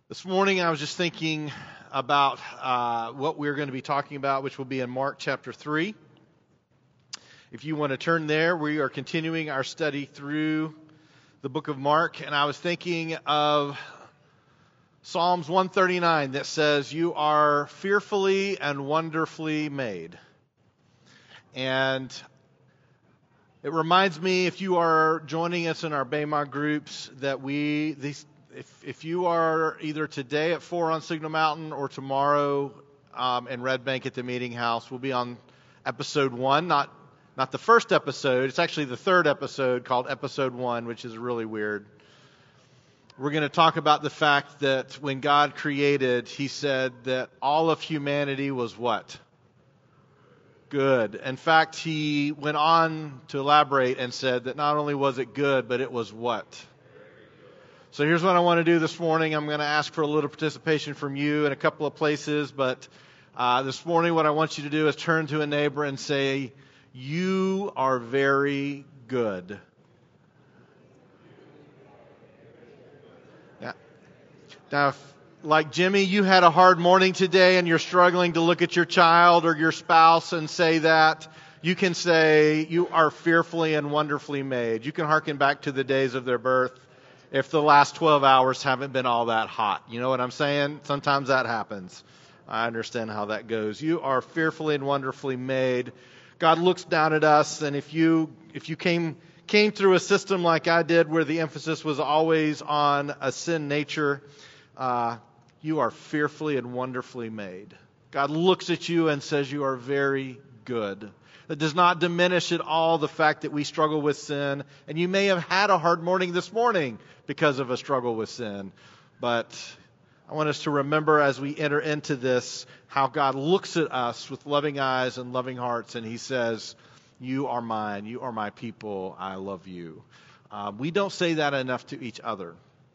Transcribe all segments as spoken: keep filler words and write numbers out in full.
This morning I was just thinking about uh, what we're going to be talking about, which will be in Mark chapter three. If you want to turn there, we are continuing our study through the book of Mark, and I was thinking of Psalms one thirty-nine that says, "You are fearfully and wonderfully made." And it reminds me, if you are joining us in our Bema groups, that we these If if you are either today at four on Signal Mountain or tomorrow um, in Red Bank at the Meeting House, we'll be on episode one, not not the first episode. It's actually the third episode called episode one, which is really weird. We're going to talk about the fact that when God created, He said that all of humanity was what? Good. In fact, He went on to elaborate and said that not only was it good, but it was what? So here's what I want to do this morning. I'm going to ask for a little participation from you in a couple of places, but uh, this morning what I want you to do is turn to a neighbor and say, "You are very good." Yeah. Now, if, like Jimmy, you had a hard morning today and you're struggling to look at your child or your spouse and say that, you can say, "You are fearfully and wonderfully made." You can hearken back to the days of their birth. If the last twelve hours haven't been all that hot. You know what I'm saying? Sometimes that happens. I understand how that goes. You are fearfully and wonderfully made. God looks down at us, and if you if you came came through a system like I did where the emphasis was always on a sin nature, uh, you are fearfully and wonderfully made. God looks at you and says you are very good. That does not diminish at all the fact that we struggle with sin. And you may have had a hard morning this morning because of a struggle with sin. But I want us to remember as we enter into this how God looks at us with loving eyes and loving hearts. And He says, "You are mine. You are my people. I love you." Uh, we don't say that enough to each other.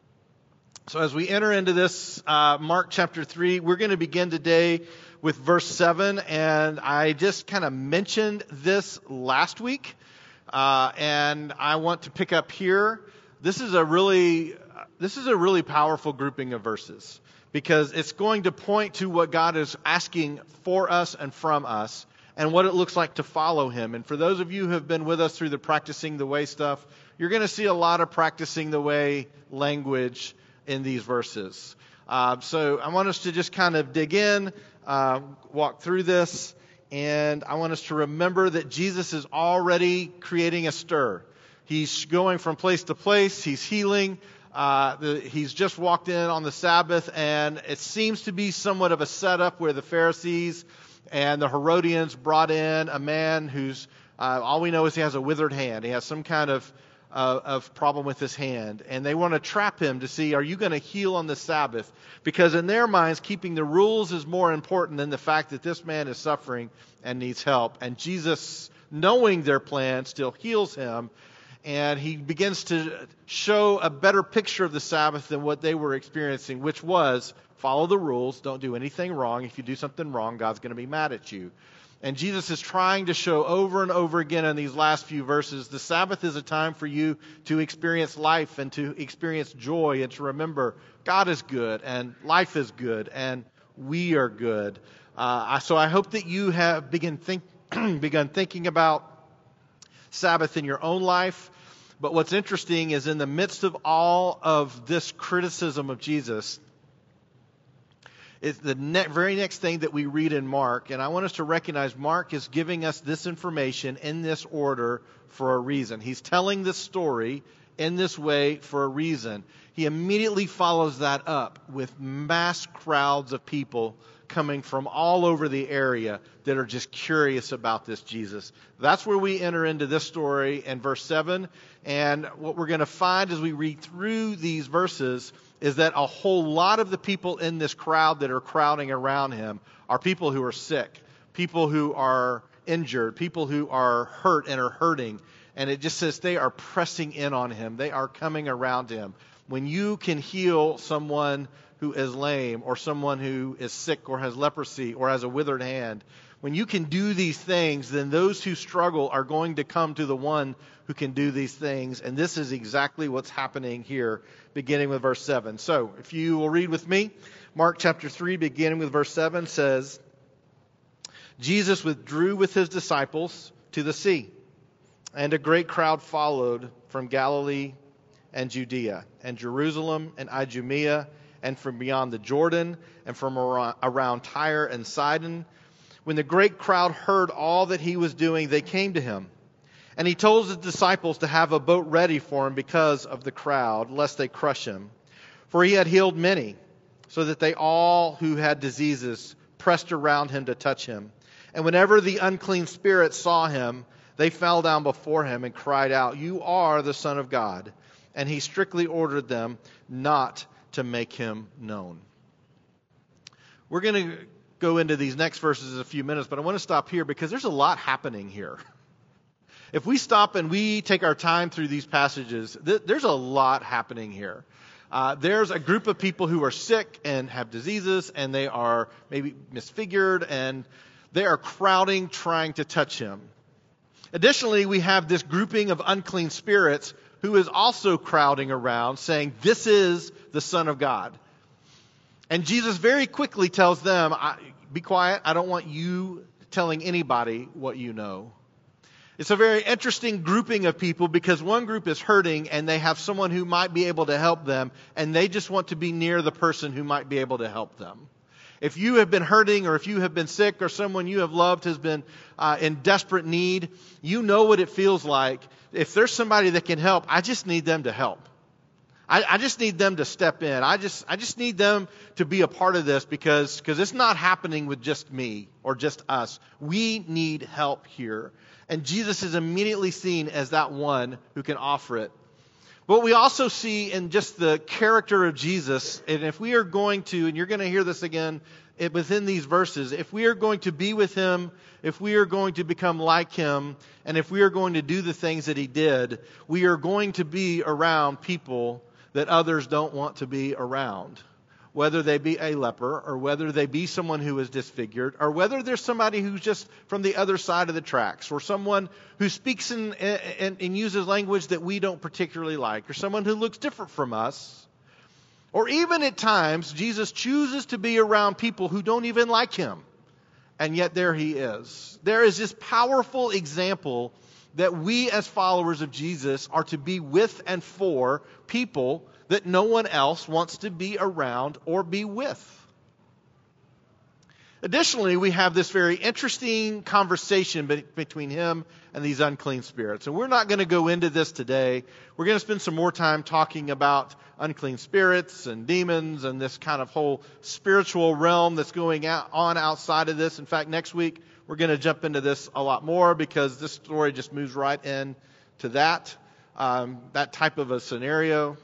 So as we enter into this, uh, Mark chapter three, we're going to begin today with verse seven, and I just kind of mentioned this last week, uh, and I want to pick up here. This is a really, this is a really powerful grouping of verses, because it's going to point to what God is asking for us and from us, and what it looks like to follow Him. And for those of you who have been with us through the Practicing the Way stuff, you're going to see a lot of practicing the way language in these verses. Uh, so I want us to just kind of dig in, uh, walk through this, and I want us to remember that Jesus is already creating a stir. He's going from place to place. He's healing. Uh, the, he's just walked in on the Sabbath, and it seems to be somewhat of a setup where the Pharisees and the Herodians brought in a man who's, uh, all we know is he has a withered hand. He has some kind of Uh, of problem with his hand, and they want to trap him to see, are you going to heal on the Sabbath? Because in their minds, keeping the rules is more important than the fact that this man is suffering and needs help. And Jesus, knowing their plan, still heals him, and He begins to show a better picture of the Sabbath than what they were experiencing, which was follow the rules, don't do anything wrong. If you do something wrong, God's going to be mad at you. And Jesus is trying to show over and over again in these last few verses, the Sabbath is a time for you to experience life and to experience joy and to remember God is good and life is good and we are good. Uh, so I hope that you have begin think, begun thinking about Sabbath in your own life. But what's interesting is in the midst of all of this criticism of Jesus, it's the ne- very next thing that we read in Mark, and I want us to recognize Mark is giving us this information in this order for a reason. He's telling this story in this way for a reason. He immediately follows that up with mass crowds of people coming from all over the area that are just curious about this Jesus. That's where we enter into this story in verse seven, and what we're going to find as we read through these verses is that a whole lot of the people in this crowd that are crowding around Him are people who are sick, people who are injured, people who are hurt and are hurting. And it just says they are pressing in on Him. They are coming around Him. When you can heal someone who is lame or someone who is sick or has leprosy or has a withered hand, When you can do these things, then those who struggle are going to come to the one who can do these things. And this is exactly what's happening here, beginning with verse seven. So, if you will read with me, Mark chapter three, beginning with verse seven, says, Jesus withdrew with his disciples to the sea, and a great crowd followed from Galilee and Judea, and Jerusalem and Idumea, and from beyond the Jordan, and from around Tyre and Sidon. When the great crowd heard all that he was doing, they came to him. And he told his disciples to have a boat ready for him because of the crowd, lest they crush him. For he had healed many, so that they all who had diseases pressed around him to touch him. And whenever the unclean spirits saw him, they fell down before him and cried out, "You are the Son of God." And he strictly ordered them not to make him known. We're going to go into these next verses in a few minutes, but I want to stop here because there's a lot happening here. If we stop and we take our time through these passages, th- there's a lot happening here. Uh, there's a group of people who are sick and have diseases, and they are maybe misfigured, and they are crowding, trying to touch him. Additionally, we have this grouping of unclean spirits who is also crowding around, saying, "This is the Son of God." And Jesus very quickly tells them, "Be quiet. I don't want you telling anybody what you know." It's a very interesting grouping of people because one group is hurting and they have someone who might be able to help them, and they just want to be near the person who might be able to help them. If you have been hurting, or if you have been sick, or someone you have loved has been uh, in desperate need, you know what it feels like. If there's somebody that can help, I just need them to help. I, I just need them to step in. I just I just need them to be a part of this because because it's not happening with just me or just us. We need help here. And Jesus is immediately seen as that one who can offer it. But we also see in just the character of Jesus, and if we are going to, and you're going to hear this again within these verses, if we are going to be with him, if we are going to become like him, and if we are going to do the things that he did, we are going to be around people that others don't want to be around. Whether they be a leper, or whether they be someone who is disfigured, or whether there's somebody who's just from the other side of the tracks, or someone who speaks in, and, and uses language that we don't particularly like, or someone who looks different from us. Or even at times, Jesus chooses to be around people who don't even like him. And yet there he is. There is this powerful example that we as followers of Jesus are to be with and for people that no one else wants to be around or be with. Additionally, we have this very interesting conversation be- between him and these unclean spirits. And we're not going to go into this today. We're going to spend some more time talking about unclean spirits and demons and this kind of whole spiritual realm that's going out, on outside of this. In fact, next week, we're going to jump into this a lot more because this story just moves right in to that, um, that type of a scenario.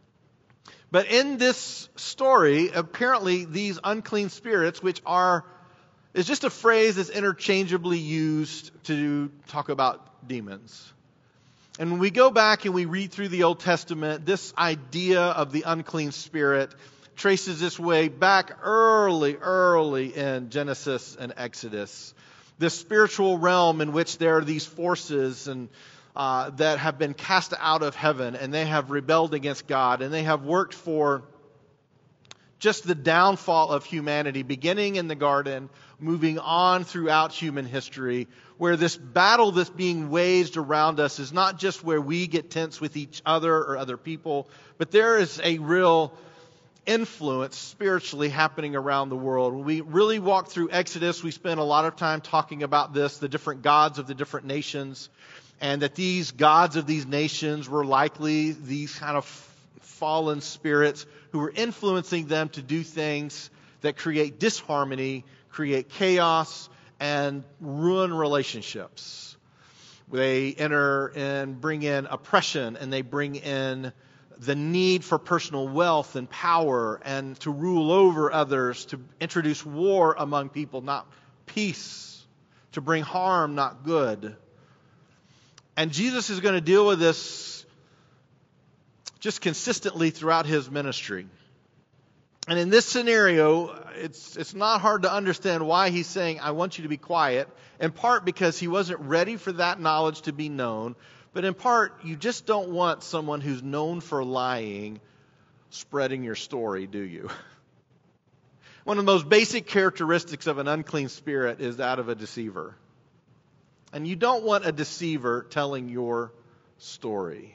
But in this story, apparently these unclean spirits, which are, is just a phrase that's interchangeably used to talk about demons. And when we go back and we read through the Old Testament, this idea of the unclean spirit traces its way back early, early in Genesis and Exodus. This spiritual realm in which there are these forces and Uh, that have been cast out of heaven, and they have rebelled against God, and they have worked for just the downfall of humanity, beginning in the garden, moving on throughout human history, where this battle that's being waged around us is not just where we get tense with each other or other people, but there is a real influence spiritually happening around the world. When we really walk through Exodus, we spend a lot of time talking about this, the different gods of the different nations, and that these gods of these nations were likely these kind of fallen spirits who were influencing them to do things that create disharmony, create chaos, and ruin relationships. They enter and bring in oppression, and they bring in the need for personal wealth and power and to rule over others, to introduce war among people, not peace, to bring harm, not good. And Jesus is going to deal with this just consistently throughout his ministry. And in this scenario, it's it's not hard to understand why he's saying, I want you to be quiet, in part because he wasn't ready for that knowledge to be known, but in part, you just don't want someone who's known for lying spreading your story, do you? One of the most basic characteristics of an unclean spirit is that of a deceiver. And you don't want a deceiver telling your story.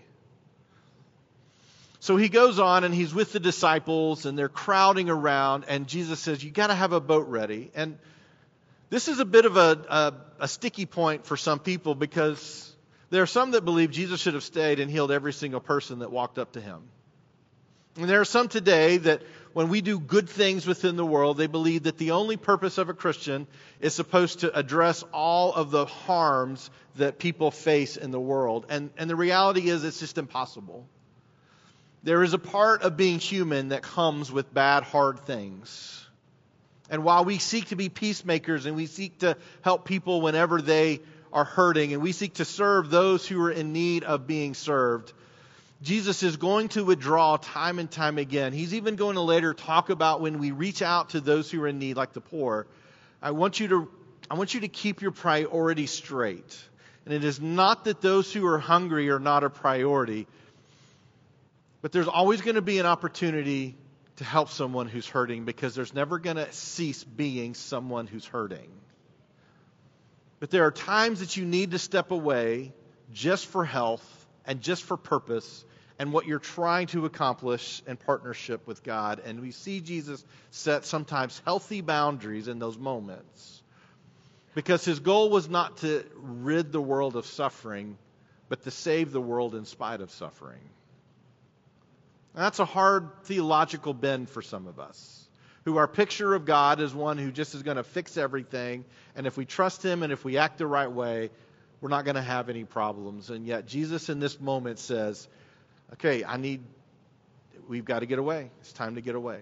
So he goes on and he's with the disciples and they're crowding around, and Jesus says, you got to have a boat ready. And this is a bit of a, a, a sticky point for some people, because there are some that believe Jesus should have stayed and healed every single person that walked up to him. And there are some today that when we do good things within the world, they believe that the only purpose of a Christian is supposed to address all of the harms that people face in the world. And, and the reality is it's just impossible. There is a part of being human that comes with bad, hard things. And while we seek to be peacemakers and we seek to help people whenever they are hurting and we seek to serve those who are in need of being served, Jesus is going to withdraw time and time again. He's even going to later talk about when we reach out to those who are in need, like the poor. I want you to, I want you to keep your priorities straight. And it is not that those who are hungry are not a priority, but there's always going to be an opportunity to help someone who's hurting, because there's never going to cease being someone who's hurting. But there are times that you need to step away just for health and just for purpose and what you're trying to accomplish in partnership with God. And we see Jesus set sometimes healthy boundaries in those moments, because his goal was not to rid the world of suffering, but to save the world in spite of suffering. And that's a hard theological bend for some of us, who our picture of God is one who just is going to fix everything. And if we trust him and if we act the right way, we're not going to have any problems. And yet Jesus in this moment says, okay, I need, we've got to get away. It's time to get away.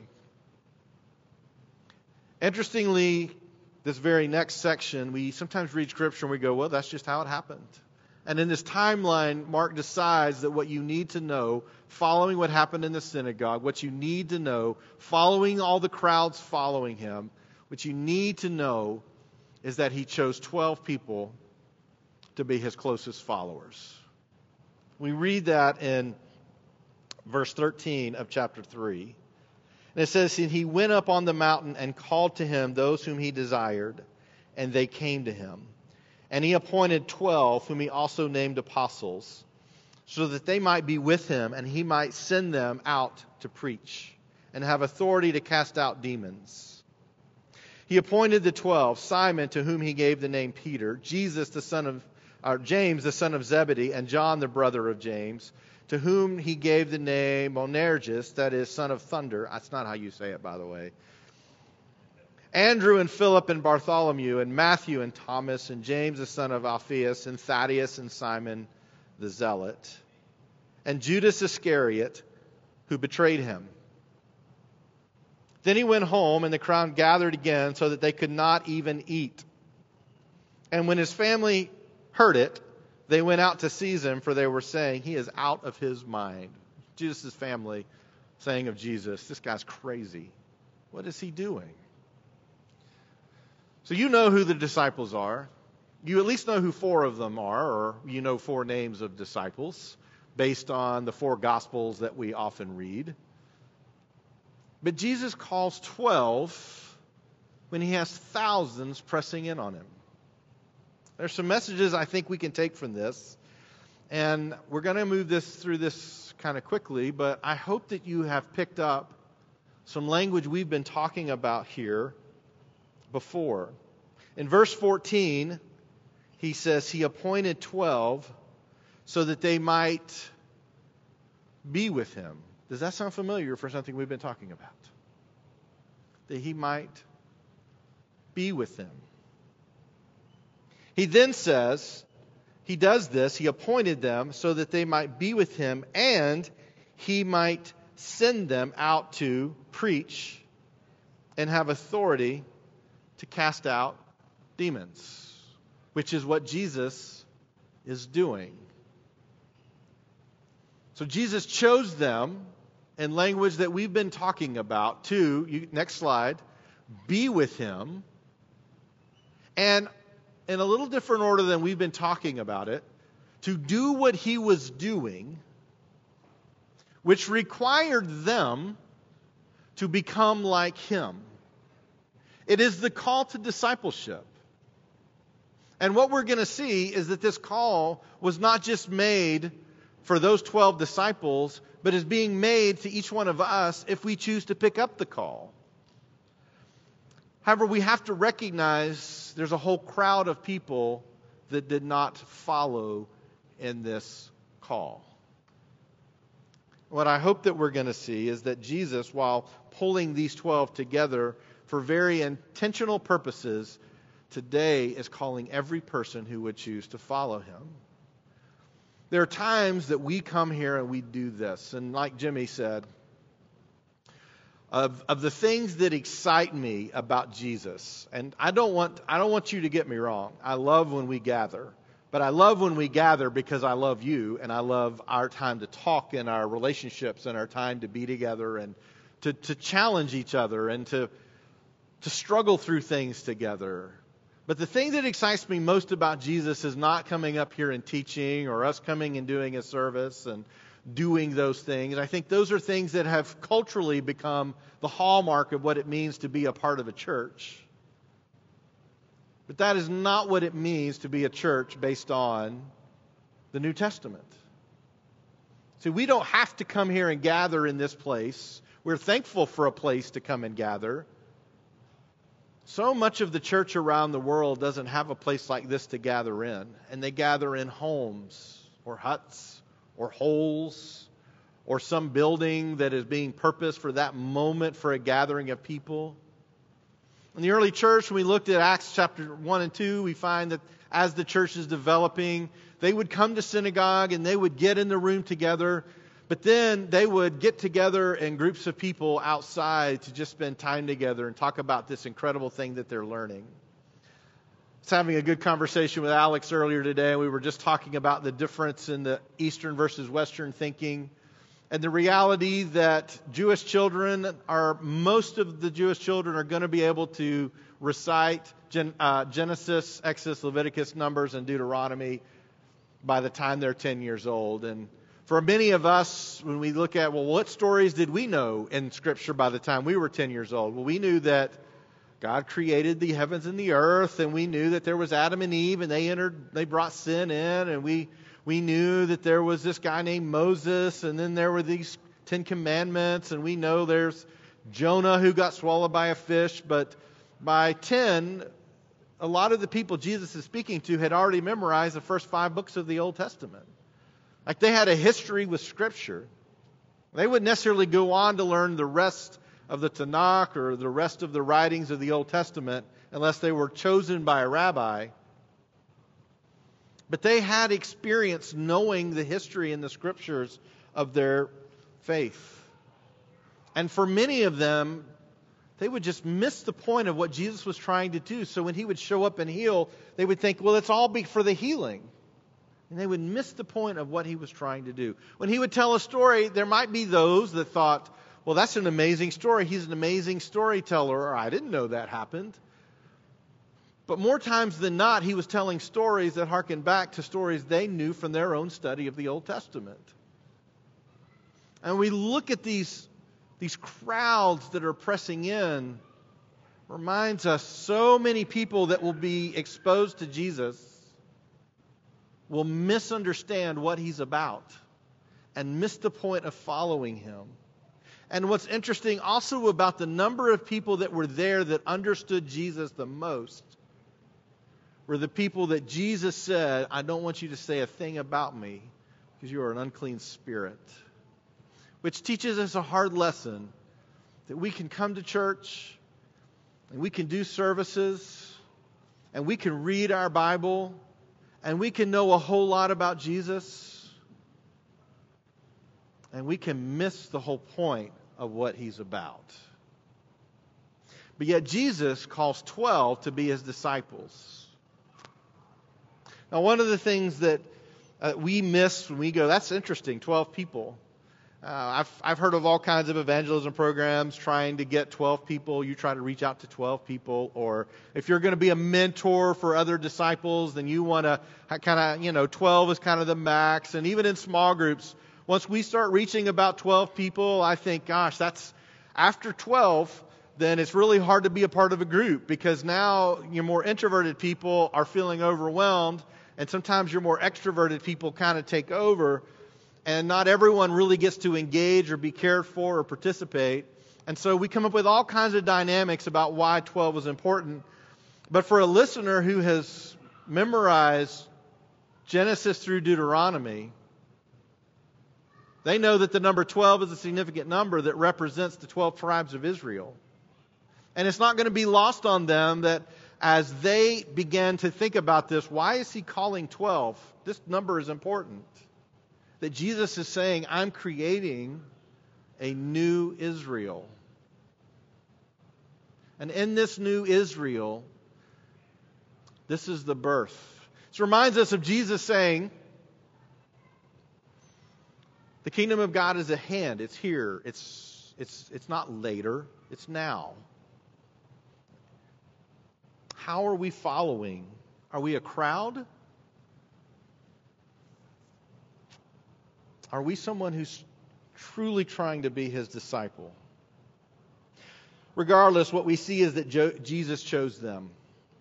Interestingly, this very next section, we sometimes read Scripture and we go, well, that's just how it happened. And in this timeline, Mark decides that what you need to know, following what happened in the synagogue, what you need to know, following all the crowds following him, what you need to know is that he chose twelve people to be his closest followers. We read that in verse thirteen of chapter three. And it says, and he went up on the mountain and called to him those whom he desired, and they came to him. And he appointed twelve, whom he also named apostles, so that they might be with him, and he might send them out to preach, and have authority to cast out demons. He appointed the twelve, Simon, to whom he gave the name Peter, Jesus the son of or James the son of Zebedee, and John the brother of James, to whom he gave the name Boanerges, that is, son of thunder. That's not how you say it, by the way. Andrew and Philip and Bartholomew and Matthew and Thomas and James the son of Alphaeus and Thaddeus and Simon the Zealot, and Judas Iscariot, who betrayed him. Then he went home, and the crowd gathered again so that they could not even eat. And when his family heard it, they went out to seize him, for they were saying, he is out of his mind. Judas' family saying of Jesus, this guy's crazy. What is he doing? So you know who the disciples are. You at least know who four of them are, or you know four names of disciples based on the four Gospels that we often read. But Jesus calls twelve when he has thousands pressing in on him. There's some messages I think we can take from this, and we're going to move this through this kind of quickly, but I hope that you have picked up some language we've been talking about here before. In verse fourteen, he says he appointed twelve so that they might be with him. Does that sound familiar for something we've been talking about? That he might be with them. He then says, he does this, he appointed them so that they might be with him, and he might send them out to preach and have authority to cast out demons, which is what Jesus is doing. So Jesus chose them in language that we've been talking about. Two, you, next slide, be with him. And in a little different order than we've been talking about it, to do what he was doing, which required them to become like him. It is the call to discipleship. And what we're going to see is that this call was not just made for those twelve disciples, but is being made to each one of us if we choose to pick up the call. However, we have to recognize there's a whole crowd of people that did not follow in this call. What I hope that we're going to see is that Jesus, while pulling these twelve together for very intentional purposes, today is calling every person who would choose to follow him. There are times that we come here and we do this, and like Jimmy said, Of, of the things that excite me about Jesus, and I don't want I don't want you to get me wrong. I love when we gather, but I love when we gather because I love you, and I love our time to talk and our relationships and our time to be together and to, to challenge each other and to to struggle through things together. But the thing that excites me most about Jesus is not coming up here and teaching or us coming and doing a service and doing those things. I think those are things that have culturally become the hallmark of what it means to be a part of a church. But that is not what it means to be a church based on the New Testament. See, we don't have to come here and gather in this place. We're thankful for a place to come and gather. So much of the church around the world doesn't have a place like this to gather in. And they gather in homes or huts or holes, or some building that is being purposed for that moment for a gathering of people. In the early church, when we looked at Acts chapter one and two, we find that as the church is developing, they would come to synagogue and they would get in the room together, but then they would get together in groups of people outside to just spend time together and talk about this incredible thing that they're learning. I was having a good conversation with Alex earlier today. We were just talking about the difference in the Eastern versus Western thinking and the reality that Jewish children are, most of the Jewish children are going to be able to recite Gen, uh, Genesis, Exodus, Leviticus, Numbers, and Deuteronomy by the time they're ten years old. And for many of us, when we look at, well, what stories did we know in Scripture by the time we were ten years old? Well, we knew that God created the heavens and the earth, and we knew that there was Adam and Eve, and they entered, they brought sin in, and we we knew that there was this guy named Moses, and then there were these Ten Commandments, and we know there's Jonah who got swallowed by a fish. But by ten, a lot of the people Jesus is speaking to had already memorized the first five books of the Old Testament. Like they had a history with Scripture. They wouldn't necessarily go on to learn the rest of the Tanakh or the rest of the writings of the Old Testament unless they were chosen by a rabbi. But they had experience knowing the history and the Scriptures of their faith. And for many of them, they would just miss the point of what Jesus was trying to do. So when he would show up and heal, they would think, well, it's all be for the healing. And they would miss the point of what he was trying to do. When he would tell a story, there might be those that thought, well, that's an amazing story. He's an amazing storyteller. Or I didn't know that happened. But more times than not, he was telling stories that harken back to stories they knew from their own study of the Old Testament. And we look at these, these crowds that are pressing in, reminds us so many people that will be exposed to Jesus will misunderstand what he's about and miss the point of following him. And what's interesting also about the number of people that were there that understood Jesus the most were the people that Jesus said, I don't want you to say a thing about me because you are an unclean spirit. Which teaches us a hard lesson that we can come to church and we can do services and we can read our Bible and we can know a whole lot about Jesus and we can miss the whole point of what he's about. But yet Jesus calls twelve to be his disciples. Now, one of the things that uh, we miss when we go, that's interesting, twelve people. Uh, I've, I've heard of all kinds of evangelism programs trying to get twelve people. You try to reach out to twelve people. Or if you're going to be a mentor for other disciples, then you want to kind of, you know, twelve is kind of the max. And even in small groups, once we start reaching about twelve people, I think, gosh, that's after twelve, then it's really hard to be a part of a group, because now your more introverted people are feeling overwhelmed, and sometimes your more extroverted people kind of take over. And not everyone really gets to engage or be cared for or participate. And so we come up with all kinds of dynamics about why twelve is important. But for a listener who has memorized Genesis through Deuteronomy, they know that the number twelve is a significant number that represents the twelve tribes of Israel. And it's not going to be lost on them that as they begin to think about this, why is he calling twelve? This number is important. That Jesus is saying, I'm creating a new Israel. And in this new Israel, this is the birth. This reminds us of Jesus saying, the kingdom of God is at hand. It's here. It's, it's, it's not later. It's now. How are we following? Are we a crowd? Are we someone who's truly trying to be his disciple? Regardless, what we see is that Jo- Jesus chose them.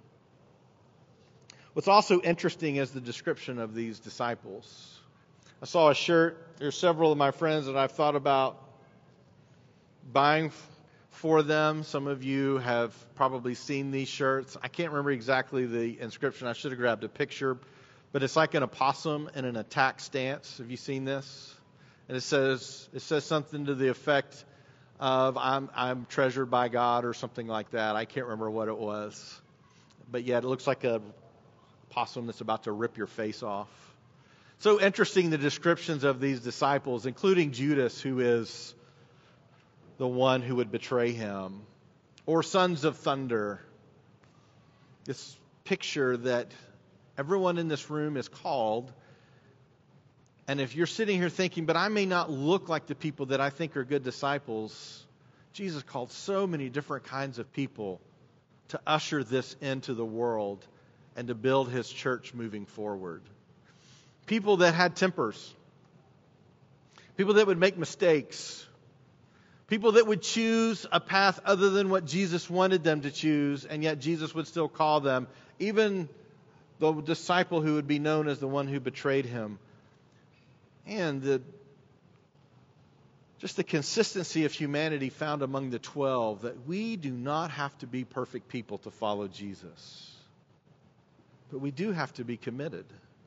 What's also interesting is the description of these disciples. I saw a shirt. There's several of my friends that I've thought about buying f- for them. Some of you have probably seen these shirts. I can't remember exactly the inscription. I should have grabbed a picture. But it's like an opossum in an attack stance. Have you seen this? And it says it says something to the effect of I'm I'm treasured by God or something like that. I can't remember what it was. But yet it looks like a possum that's about to rip your face off. So interesting, the descriptions of these disciples, including Judas, who is the one who would betray him, or sons of thunder. This picture that everyone in this room is called. And if you're sitting here thinking, but I may not look like the people that I think are good disciples, Jesus called so many different kinds of people to usher this into the world and to build his church moving forward. People that had tempers. People that would make mistakes. People that would choose a path other than what Jesus wanted them to choose, and yet Jesus would still call them. Even the disciple who would be known as the one who betrayed him. And the, just the consistency of humanity found among the twelve, that we do not have to be perfect people to follow Jesus. But we do have to be committed.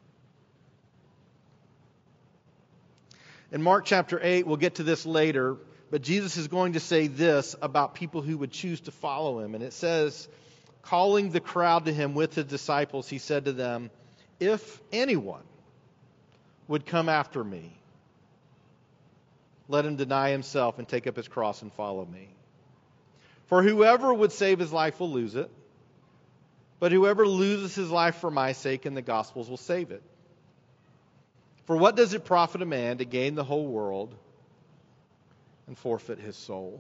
In Mark chapter eight, we'll get to this later, but Jesus is going to say this about people who would choose to follow him. And it says, calling the crowd to him with his disciples, he said to them, if anyone would come after me, let him deny himself and take up his cross and follow me. For whoever would save his life will lose it, but whoever loses his life for my sake and the gospel's will save it. For what does it profit a man to gain the whole world and forfeit his soul?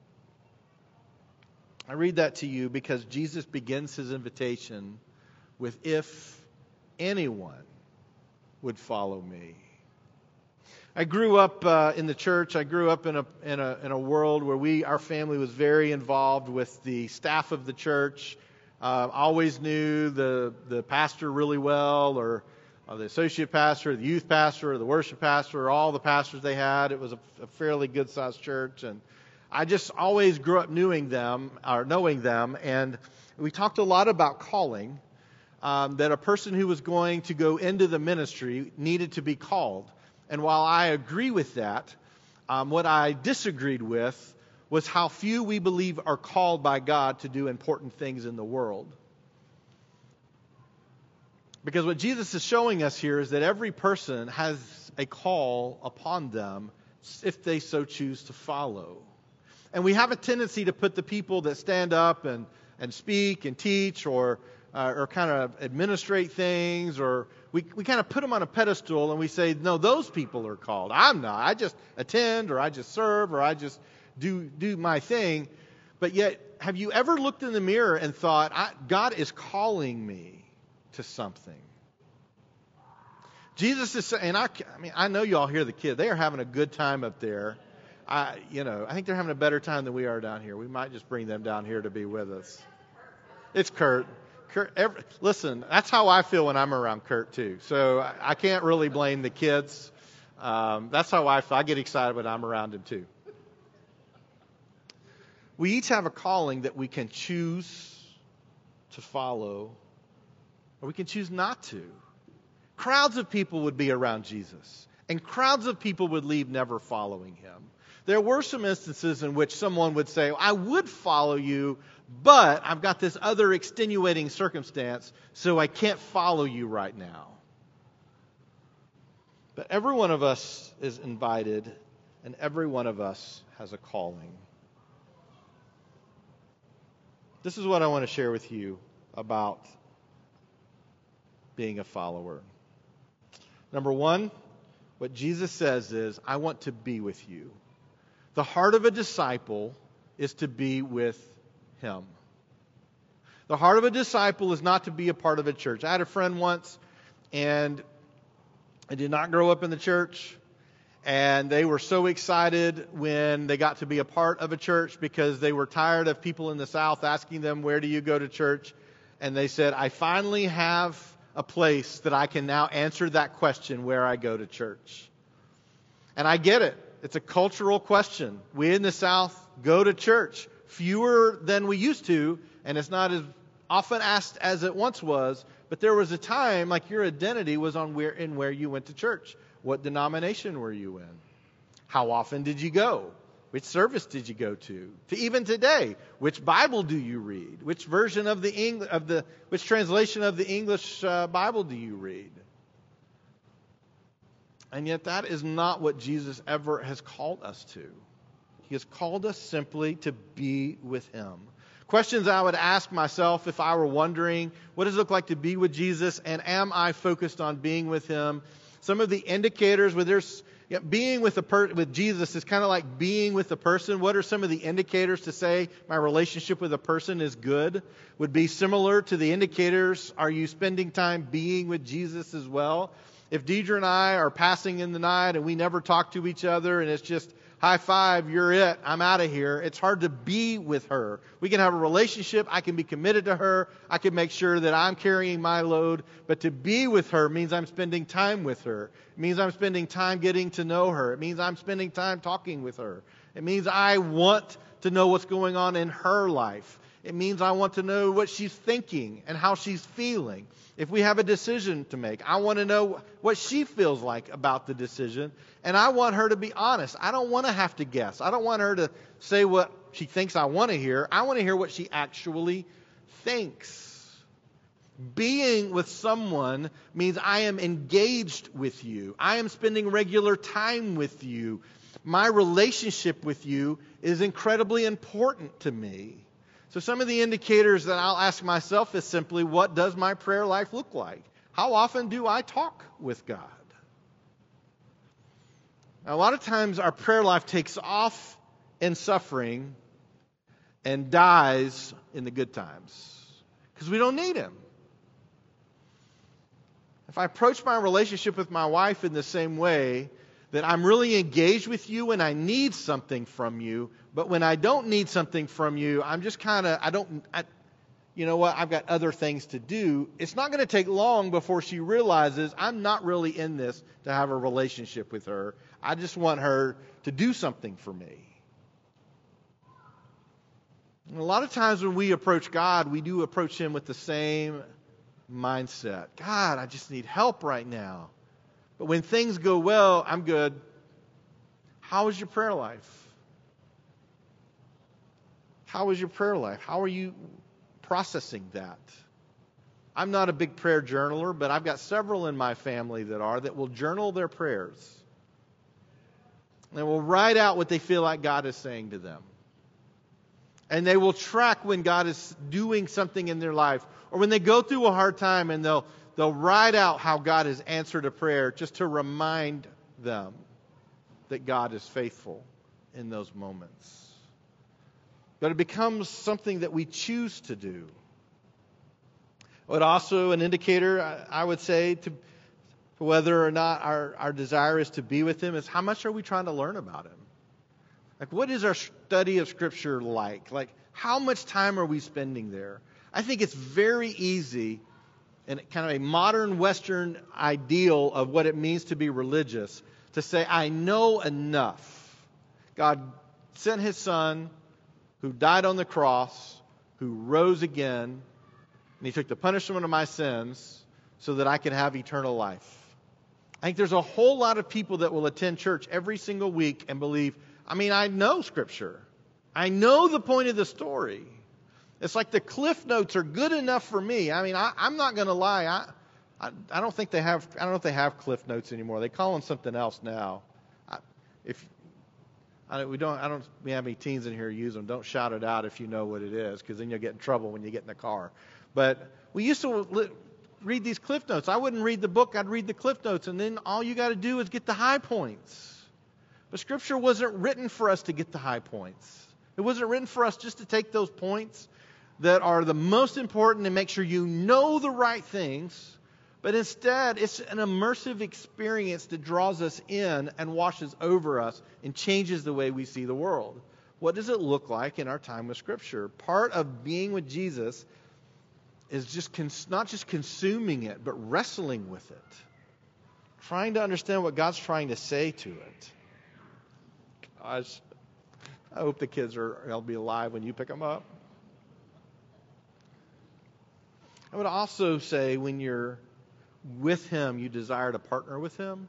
I read that to you because Jesus begins his invitation with, if anyone would follow me. I grew up uh, in the church. I grew up in a in a in a world where we, our family, was very involved with the staff of the church. Uh, always knew the the pastor really well, or, or the associate pastor, the youth pastor, or the worship pastor, or all the pastors they had. It was a, a fairly good sized church, and I just always grew up knowing them, or knowing them, and we talked a lot about calling. Um, that a person who was going to go into the ministry needed to be called. And while I agree with that, um, what I disagreed with was how few we believe are called by God to do important things in the world. Because what Jesus is showing us here is that every person has a call upon them if they so choose to follow. And we have a tendency to put the people that stand up and, and speak and teach, or uh, or kind of administrate things, or we, we kind of put them on a pedestal and we say, no, those people are called. I'm not. I just attend, or I just serve, or I just do do my thing. But yet, have you ever looked in the mirror and thought, I, God is calling me to something? Jesus is saying, and I, I mean, I know y'all hear the kids. They are having a good time up there. I, you know, I think they're having a better time than we are down here. We might just bring them down here to be with us. It's Kurt. Kurt, every, listen, that's how I feel when I'm around Kurt too. So I, I can't really blame the kids. Um, that's how I feel. I get excited when I'm around him too. We each have a calling that we can choose to follow, or we can choose not to. Crowds of people would be around Jesus, and crowds of people would leave never following him. There were some instances in which someone would say, I would follow you, but I've got this other extenuating circumstance, so I can't follow you right now. But every one of us is invited, and every one of us has a calling. This is what I want to share with you about being a follower. Number one, what Jesus says is, I want to be with you. The heart of a disciple is to be with him. The heart of a disciple is not to be a part of a church. I had a friend once, and I did not grow up in the church, and they were so excited when they got to be a part of a church because they were tired of people in the South asking them, where do you go to church? And they said, I finally have a place that I can now answer that question, where I go to church. And I get it. It's a cultural question. We in the South go to church fewer than we used to, and it's not as often asked as it once was. But there was a time like your identity was on where in where you went to church. What denomination were you in? How often did you go? Which service did you go to? To even today, which Bible do you read? Which version of the Eng- of the which translation of the English uh, Bible do you read? And yet that is not what Jesus ever has called us to. He has called us simply to be with him. Questions I would ask myself if I were wondering, what does it look like to be with Jesus, and am I focused on being with him? Some of the indicators where there's yeah, being with a per- with Jesus is kind of like being with a person. What are some of the indicators to say my relationship with a person is good? Would be similar to the indicators. Are you spending time being with Jesus as well? If Deidre and I are passing in the night and we never talk to each other and it's just high five, you're it, I'm out of here, it's hard to be with her. We can have a relationship, I can be committed to her, I can make sure that I'm carrying my load, but to be with her means I'm spending time with her. It means I'm spending time getting to know her. It means I'm spending time talking with her. It means I want to know what's going on in her life. It means I want to know what she's thinking and how she's feeling. If we have a decision to make, I want to know what she feels like about the decision. And I want her to be honest. I don't want to have to guess. I don't want her to say what she thinks I want to hear. I want to hear what she actually thinks. Being with someone means I am engaged with you. I am spending regular time with you. My relationship with you is incredibly important to me. So some of the indicators that I'll ask myself is simply, what does my prayer life look like? How often do I talk with God? Now, a lot of times our prayer life takes off in suffering and dies in the good times because we don't need him. If I approach my relationship with my wife in the same way, that I'm really engaged with you when I need something from you, but when I don't need something from you, I'm just kind of, I don't, I, you know what, I've got other things to do. It's not going to take long before she realizes I'm not really in this to have a relationship with her. I just want her to do something for me. And a lot of times when we approach God, we do approach him with the same mindset. God, I just need help right now. But when things go well, I'm good. How is your prayer life? How is your prayer life? How are you processing that? I'm not a big prayer journaler, but I've got several in my family that are, that will journal their prayers. They will write out what they feel like God is saying to them. And they will track when God is doing something in their life, or when they go through a hard time and they'll they'll write out how God has answered a prayer just to remind them that God is faithful in those moments. But it becomes something that we choose to do. But also an indicator, I would say, to whether or not our, our desire is to be with Him is how much are we trying to learn about Him? Like, what is our study of Scripture like? Like, how much time are we spending there? I think it's very easy, and kind of a modern Western ideal of what it means to be religious, to say, I know enough. God sent His Son, who died on the cross, who rose again, and He took the punishment of my sins so that I can have eternal life. I think there's a whole lot of people that will attend church every single week and believe, I mean, I know Scripture. I know the point of the story. It's like the Cliff Notes are good enough for me. I mean, I, I'm not going to lie. I, I, I don't think they have. I don't know if they have Cliff Notes anymore. They call them something else now. I, if I, we don't, I don't. We have any teens in here who use them. Don't shout it out if you know what it is, because then you'll get in trouble when you get in the car. But we used to li- read these Cliff Notes. I wouldn't read the book. I'd read the Cliff Notes, and then all you got to do is get the high points. But Scripture wasn't written for us to get the high points. It wasn't written for us just to take those points that are the most important and make sure you know the right things. But instead, it's an immersive experience that draws us in and washes over us and changes the way we see the world. What does it look like in our time with Scripture? Part of being with Jesus is just cons- not just consuming it, but wrestling with it. Trying to understand what God's trying to say to it. Gosh, I hope the kids are they'll be alive when you pick them up. I would also say when you're with Him, you desire to partner with Him.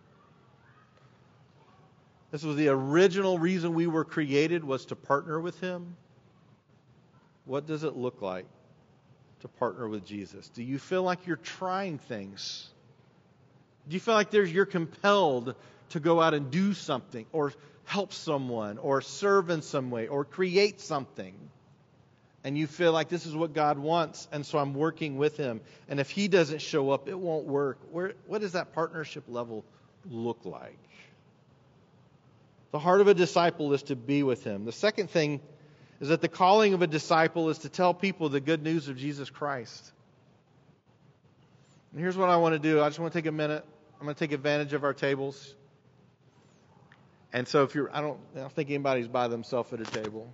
This was the original reason we were created, was to partner with Him. What does it look like to partner with Jesus? Do you feel like you're trying things? Do you feel like there's you're compelled to go out and do something, or help someone, or serve in some way, or create something? And you feel like this is what God wants, and so I'm working with Him. And if He doesn't show up, it won't work. Where, what does that partnership level look like? The heart of a disciple is to be with Him. The second thing is that the calling of a disciple is to tell people the good news of Jesus Christ. And here's what I want to do. I just want to take a minute. I'm going to take advantage of our tables. And so if you're, I don't, I don't think anybody's by themselves at a table.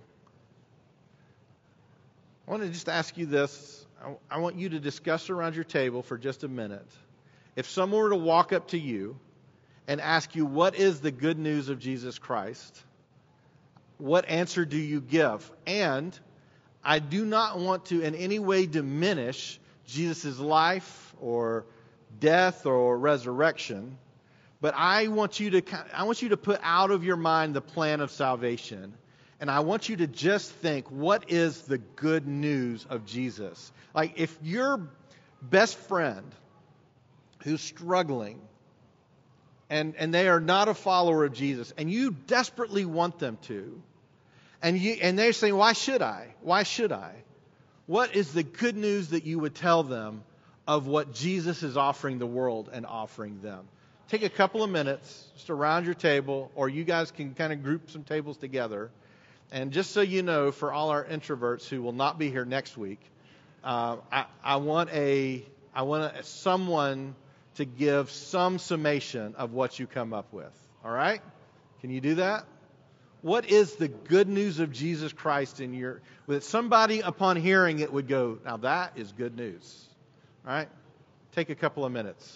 I want to just ask you this. I, I want you to discuss around your table for just a minute. If someone were to walk up to you and ask you, what is the good news of Jesus Christ? What answer do you give? And I do not want to in any way diminish Jesus' life or death or resurrection, but I want you to I want you to put out of your mind the plan of salvation. And I want you to just think, what is the good news of Jesus? Like, if your best friend who's struggling and, and they are not a follower of Jesus, and you desperately want them to, and you and they're saying, why should I? Why should I? What is the good news that you would tell them of what Jesus is offering the world and offering them? Take a couple of minutes just around your table, or you guys can kind of group some tables together. And just so you know, for all our introverts who will not be here next week, uh, I, I want a I want a, someone to give some summation of what you come up with. All right? Can you do that? What is the good news of Jesus Christ in your... With somebody upon hearing it would go, now that is good news. All right? Take a couple of minutes.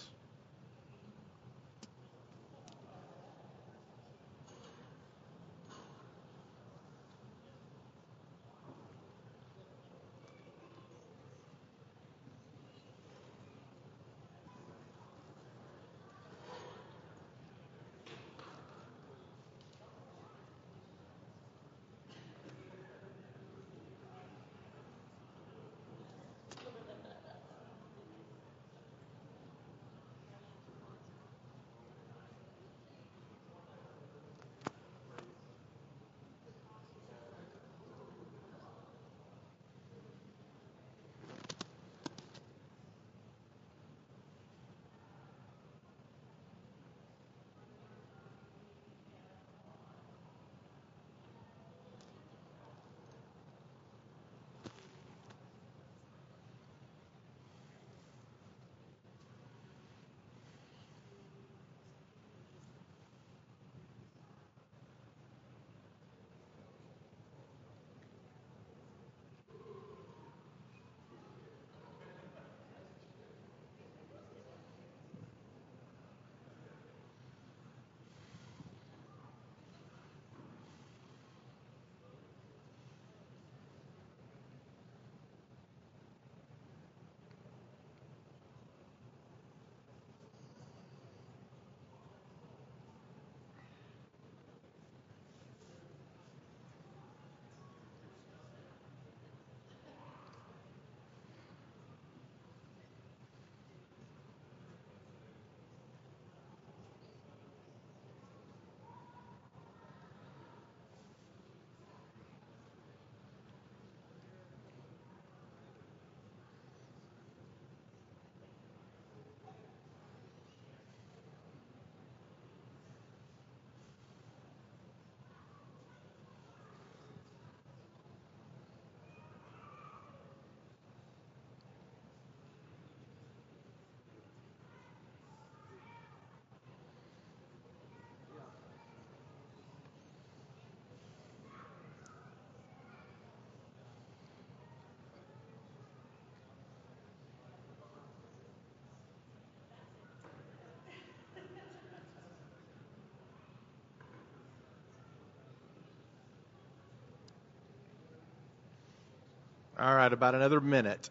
All right, about another minute.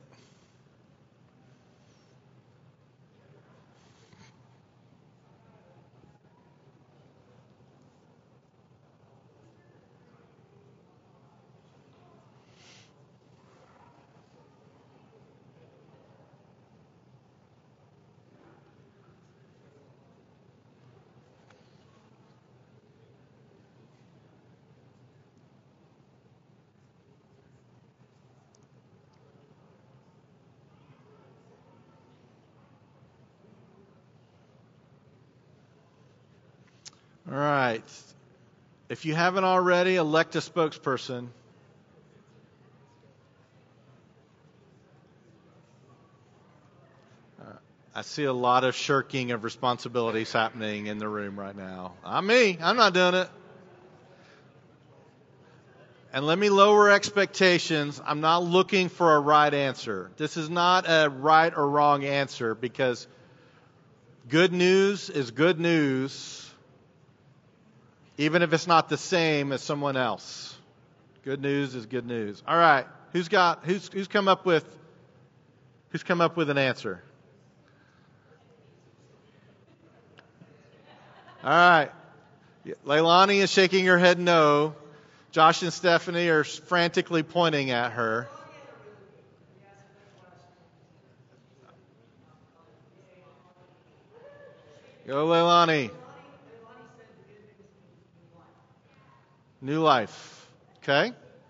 All right. If you haven't already, elect a spokesperson. Uh, I see a lot of shirking of responsibilities happening in the room right now. I'm me. I'm not doing it. And let me lower expectations. I'm not looking for a right answer. This is not a right or wrong answer, because good news is good news, even if it's not the same as someone else. Good news is good news. All right. Who's got who's who's come up with who's come up with an answer? All right. Leilani is shaking her head no. Josh and Stephanie are frantically pointing at her. Go, Leilani. New life. Okay.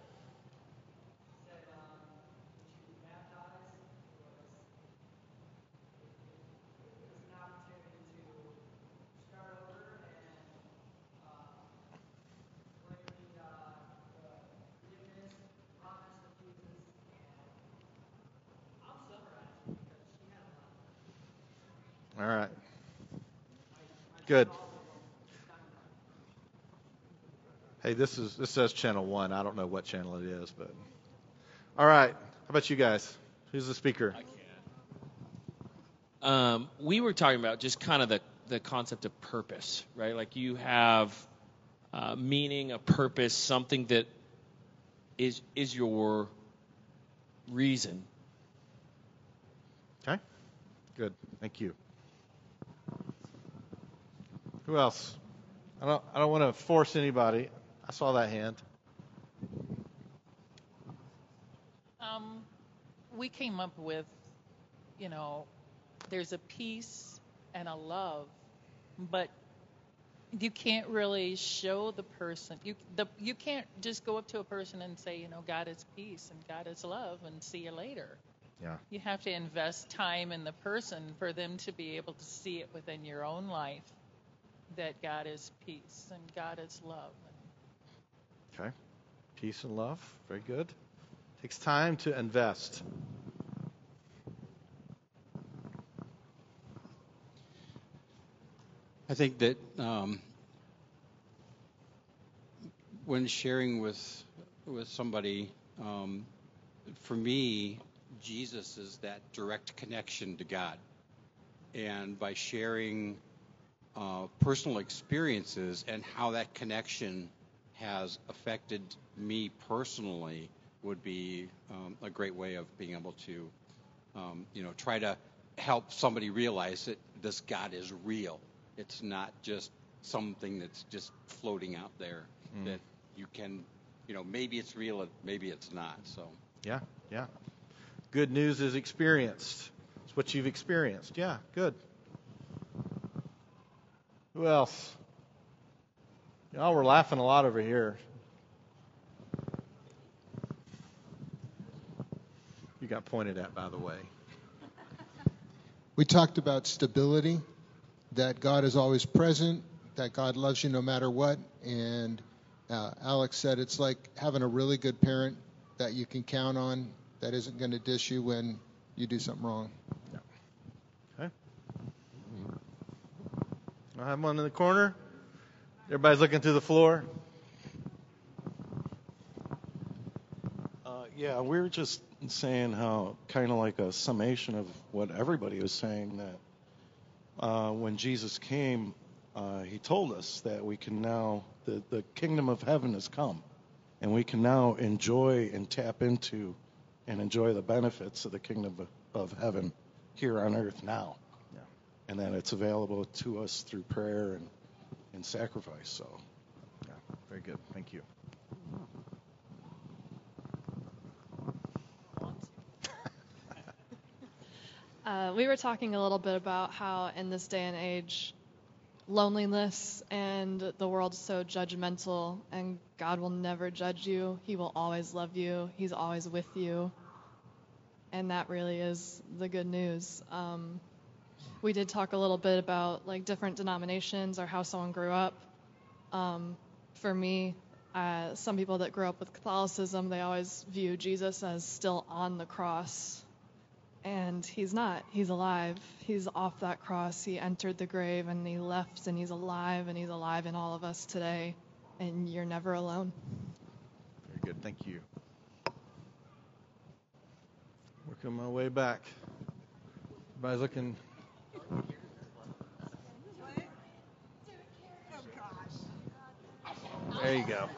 All right. Good. Hey, this is this says channel one. I don't know what channel it is, but all right. How about you guys? Who's the speaker? I can. Um, we were talking about just kind of the the concept of purpose, right? Like you have uh, meaning, a purpose, something that is is your reason. Okay. Good. Thank you. Who else? I don't I don't want to force anybody. I saw that hand. Um, we came up with, you know, there's a peace and a love, but you can't really show the person. You the you can't just go up to a person and say, you know, God is peace and God is love and see you later. Yeah. You have to invest time in the person for them to be able to see it within your own life, that God is peace and God is love. Okay. Peace and love. Very good. Takes time to invest. I think that um, when sharing with with somebody, um, for me, Jesus is that direct connection to God, and by sharing uh, personal experiences and how that connection has affected me personally would be um, a great way of being able to, um, you know, try to help somebody realize that this God is real. It's not just something that's just floating out there mm. that you can, you know, maybe it's real, maybe it's not. So yeah, yeah. Good news is experienced. It's what you've experienced. Yeah, good. Who else? Y'all were laughing a lot over here. You got pointed at, by the way. We talked about stability, that God is always present, that God loves you no matter what. And uh, Alex said it's like having a really good parent that you can count on, that isn't going to dish you when you do something wrong. Yeah. Okay. I have one in the corner. Everybody's looking through the floor. Uh, yeah, we were just saying how kind of like a summation of what everybody was saying, that uh, when Jesus came, uh, he told us that we can now, the, the kingdom of heaven has come, and we can now enjoy and tap into and enjoy the benefits of the kingdom of, of heaven here on earth now. Yeah. And that it's available to us through prayer and, and sacrifice. So, Yeah, very good. Thank you. Uh, we were talking a little bit about how in this day and age, loneliness and the world's so judgmental, and God will never judge you. He will always love you. He's always with you. And that really is the good news. Um, we did talk a little bit about like different denominations or how someone grew up. Um, for me, uh, some people that grew up with Catholicism, they always view Jesus as still on the cross. And he's not. He's alive. He's off that cross. He entered the grave and he left, and he's alive, and he's alive in all of us today. And you're never alone. Very good. Thank you. Working my way back. Everybody's looking. There you go.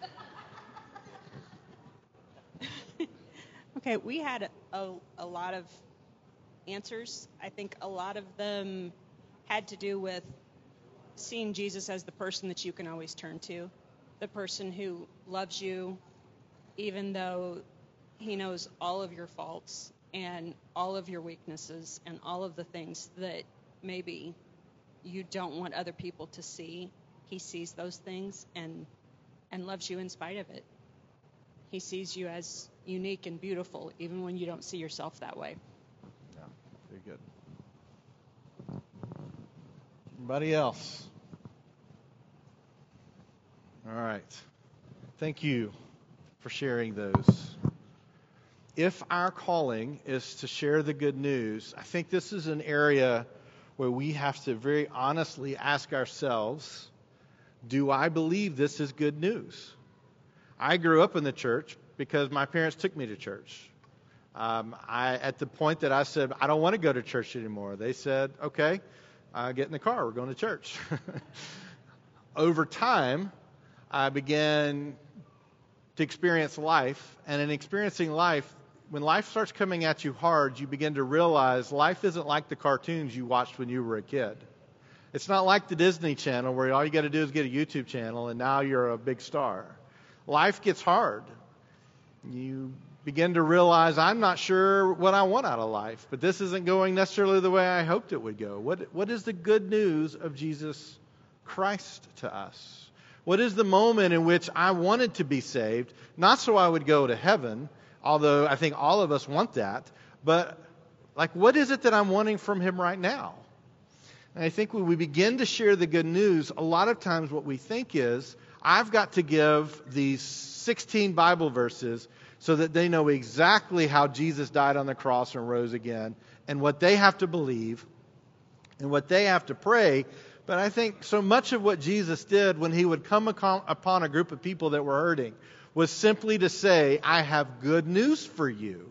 Okay, we had a, a lot of answers. I think a lot of them had to do with seeing Jesus as the person that you can always turn to, the person who loves you even though he knows all of your faults and all of your weaknesses and all of the things that maybe you don't want other people to see. He sees those things and and loves you in spite of it. He sees you as unique and beautiful, even when you don't see yourself that way. Yeah, very good. Anybody else? All right. Thank you for sharing those. If our calling is to share the good news, I think this is an area where we have to very honestly ask ourselves, do I believe this is good news? I grew up in the church because my parents took me to church. Um, I, at the point that I said, I don't want to go to church anymore, they said, okay, uh, get in the car, we're going to church. Over time, I began to experience life, and in experiencing life, when life starts coming at you hard, you begin to realize life isn't like the cartoons you watched when you were a kid. It's not like the Disney Channel where all you got to do is get a YouTube channel and now you're a big star. Life gets hard. You begin to realize, I'm not sure what I want out of life, but this isn't going necessarily the way I hoped it would go. What, what is the good news of Jesus Christ to us? What is the moment in which I wanted to be saved, not so I would go to heaven, although I think all of us want that, but like, what is it that I'm wanting from him right now? And I think when we begin to share the good news, a lot of times what we think is, I've got to give these sixteen Bible verses so that they know exactly how Jesus died on the cross and rose again, and what they have to believe, and what they have to pray. But I think so much of what Jesus did when he would come upon a group of people that were hurting was simply to say, I have good news for you.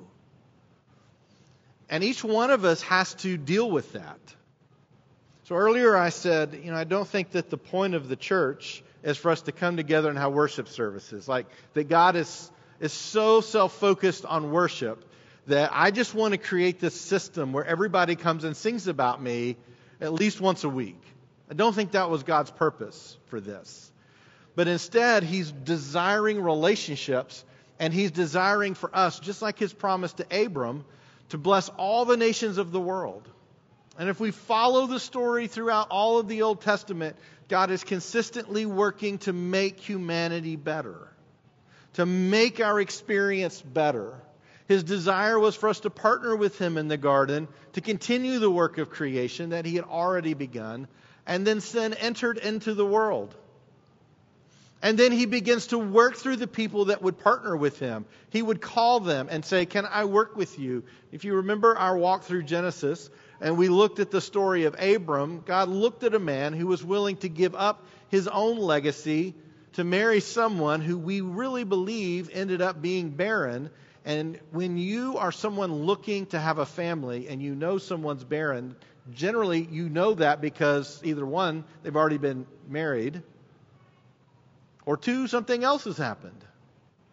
And each one of us has to deal with that. So earlier I said, you know, I don't think that the point of the church is for us to come together and have worship services. Like that God is, is so self-focused on worship that I just want to create this system where everybody comes and sings about me at least once a week. I don't think that was God's purpose for this. But instead, he's desiring relationships, and he's desiring for us, just like his promise to Abram, to bless all the nations of the world. And if we follow the story throughout all of the Old Testament, God is consistently working to make humanity better, to make our experience better. His desire was for us to partner with him in the garden, to continue the work of creation that he had already begun, and then sin entered into the world. And then he begins to work through the people that would partner with him. He would call them and say, can I work with you? If you remember our walk through Genesis, and we looked at the story of Abram, God looked at a man who was willing to give up his own legacy to marry someone who we really believe ended up being barren. And when you are someone looking to have a family and you know someone's barren, generally you know that because either one, they've already been married, or two, something else has happened.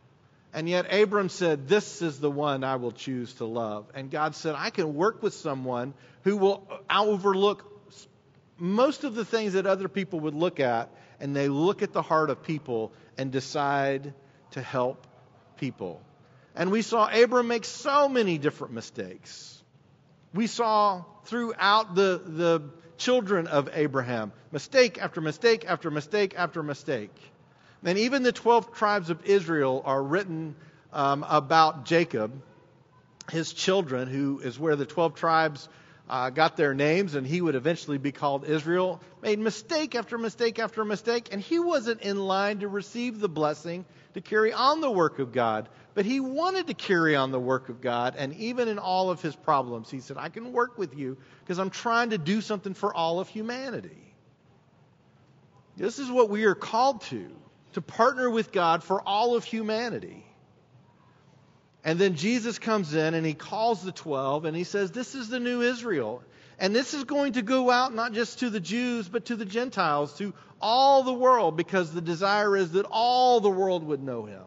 And yet Abram said, this is the one I will choose to love. And God said, I can work with someone who will overlook most of the things that other people would look at, and they look at the heart of people and decide to help people. And we saw Abram make so many different mistakes. We saw throughout the, the children of Abraham, mistake after mistake after mistake after mistake. And even the twelve tribes of Israel are written um, about Jacob, his children, who is where the twelve tribes uh, got their names, and he would eventually be called Israel, made mistake after mistake after mistake, and he wasn't in line to receive the blessing to carry on the work of God. But he wanted to carry on the work of God, and even in all of his problems, he said, I can work with you because I'm trying to do something for all of humanity. This is what we are called to, to partner with God for all of humanity. And then Jesus comes in and he calls the twelve and he says, this is the new Israel. And this is going to go out not just to the Jews, but to the Gentiles, to all the world, because the desire is that all the world would know him.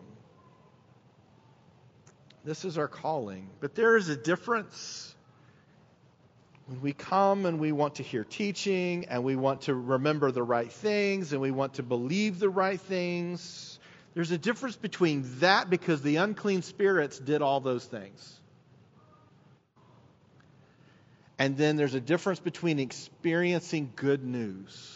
This is our calling. But there is a difference when we come and we want to hear teaching and we want to remember the right things and we want to believe the right things. There's a difference between that, because the unclean spirits did all those things. And then there's a difference between experiencing good news.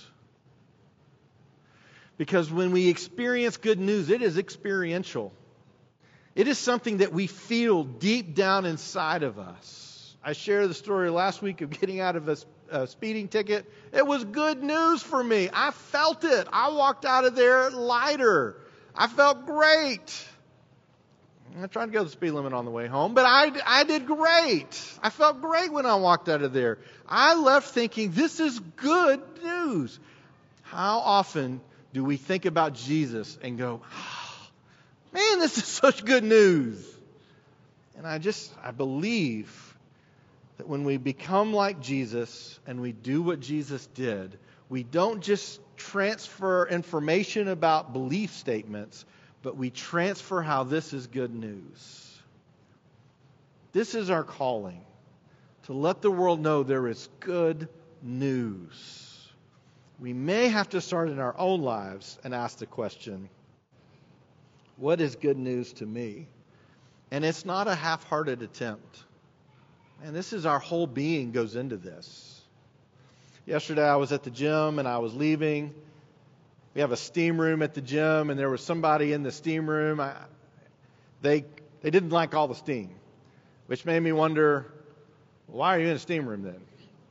Because when we experience good news, it is experiential. It is something that we feel deep down inside of us. I shared the story last week of getting out of a, a speeding ticket. It was good news for me. I felt it. I walked out of there lighter. I felt great. I tried to go the speed limit on the way home, but I, I did great. I felt great when I walked out of there. I left thinking, this is good news. How often do we think about Jesus and go, oh, man, this is such good news? And I just, I believe that when we become like Jesus and we do what Jesus did, we don't just transfer information about belief statements, but we transfer how this is good news. This is our calling, to let the world know there is good news. We may have to start in our own lives and ask the question, what is good news to me? And it's not a half-hearted attempt. And this is our whole being goes into this. Yesterday I was at the gym and I was leaving. We have a steam room at the gym, and there was somebody in the steam room. I, they they didn't like all the steam, which made me wonder, why are you in the steam room then?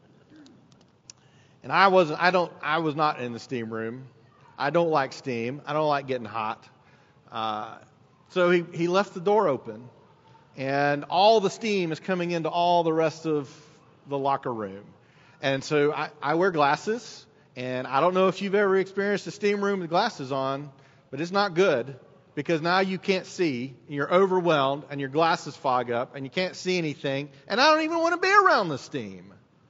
And I wasn't. I don't. I was not in the steam room. I don't like steam. I don't like getting hot. Uh, so he he left the door open, and all the steam is coming into all the rest of the locker room. And so I, I wear glasses. And I don't know if you've ever experienced a steam room with glasses on, but it's not good, because now you can't see, and you're overwhelmed, and your glasses fog up, and you can't see anything, and I don't even want to be around the steam.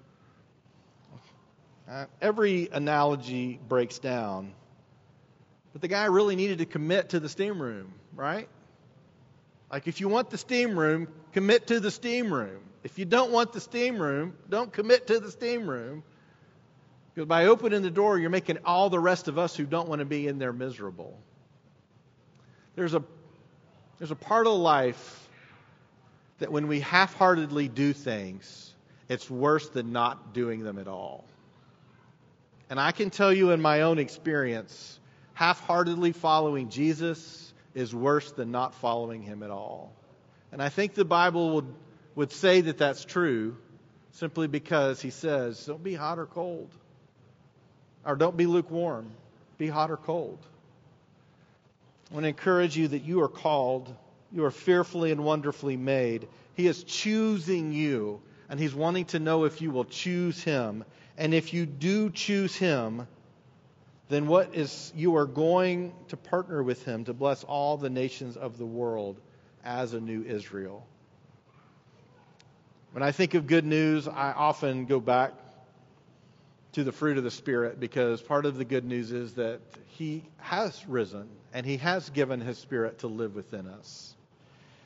Uh, every analogy breaks down, but the guy really needed to commit to the steam room, right? Like, if you want the steam room, commit to the steam room. If you don't want the steam room, don't commit to the steam room. Because by opening the door, you're making all the rest of us who don't want to be in there miserable. There's a, there's a part of life that when we half-heartedly do things, it's worse than not doing them at all. And I can tell you in my own experience, half-heartedly following Jesus is worse than not following him at all. And I think the Bible would, would say that that's true simply because he says, don't be hot or cold. Or don't be lukewarm. Be hot or cold. I want to encourage you that you are called. You are fearfully and wonderfully made. He is choosing you. And he's wanting to know if you will choose him. And if you do choose him, then what is you are going to partner with him to bless all the nations of the world as a new Israel. When I think of good news, I often go back to the fruit of the Spirit, because part of the good news is that he has risen and he has given his Spirit to live within us.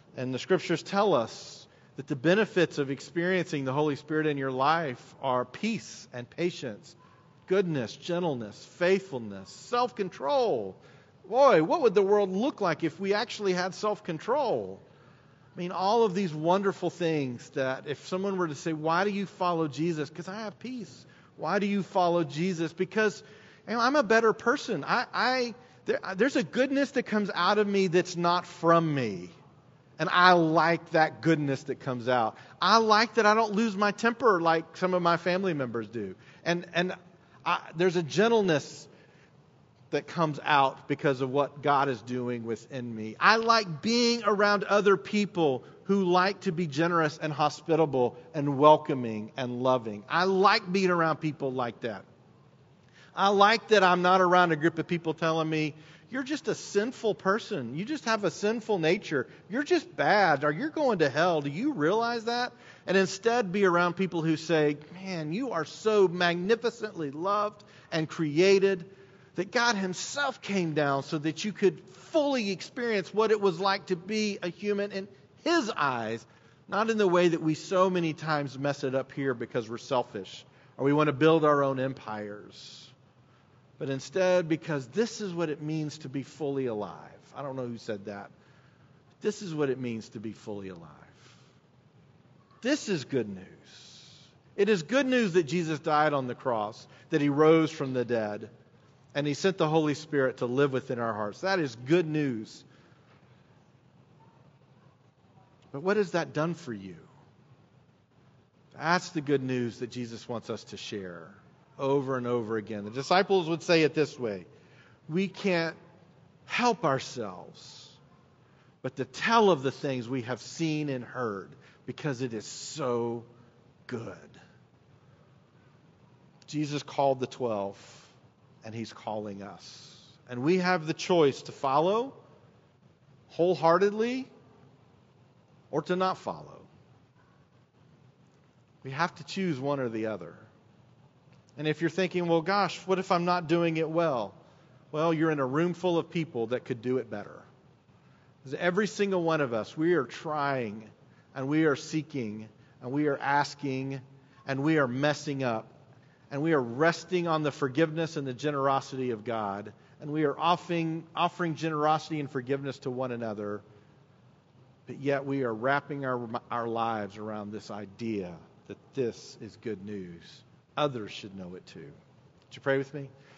And the Scriptures tell us that the benefits of experiencing the Holy Spirit in your life are peace and patience, goodness, gentleness, faithfulness, self-control. Boy, what would the world look like if we actually had self-control? I mean, all of these wonderful things that if someone were to say, why do you follow Jesus? Because I have peace. Why do you follow Jesus? Because you know, I'm a better person. I, I there, there's a goodness that comes out of me that's not from me. And I like that goodness that comes out. I like that I don't lose my temper like some of my family members do. And and I, there's a gentleness that comes out because of what God is doing within me. I like being around other people who like to be generous and hospitable and welcoming and loving. I like being around people like that. I like that I'm not around a group of people telling me, you're just a sinful person. You just have a sinful nature. You're just bad, or you're going to hell. Do you realize that? And instead be around people who say, man, you are so magnificently loved and created that God Himself came down so that you could fully experience what it was like to be a human in His eyes, not in the way that we so many times mess it up here because we're selfish or we want to build our own empires. But instead, because this is what it means to be fully alive. I don't know who said that. This is what it means to be fully alive. This is good news. It is good news that Jesus died on the cross, that He rose from the dead, and He sent the Holy Spirit to live within our hearts. That is good news. But what has that done for you? That's the good news that Jesus wants us to share. Over and over again. The disciples would say it this way: we can't help ourselves but to tell of the things we have seen and heard because it is so good. Jesus called the twelve, and He's calling us. And we have the choice to follow wholeheartedly or to not follow. We have to choose one or the other. And if you're thinking, well, gosh, what if I'm not doing it well? Well, you're in a room full of people that could do it better. Because every single one of us, we are trying, and we are seeking, and we are asking, and we are messing up. And we are resting on the forgiveness and the generosity of God. And we are offering, offering generosity and forgiveness to one another. But yet we are wrapping our, our lives around this idea that this is good news. Others should know it too. Would you pray with me?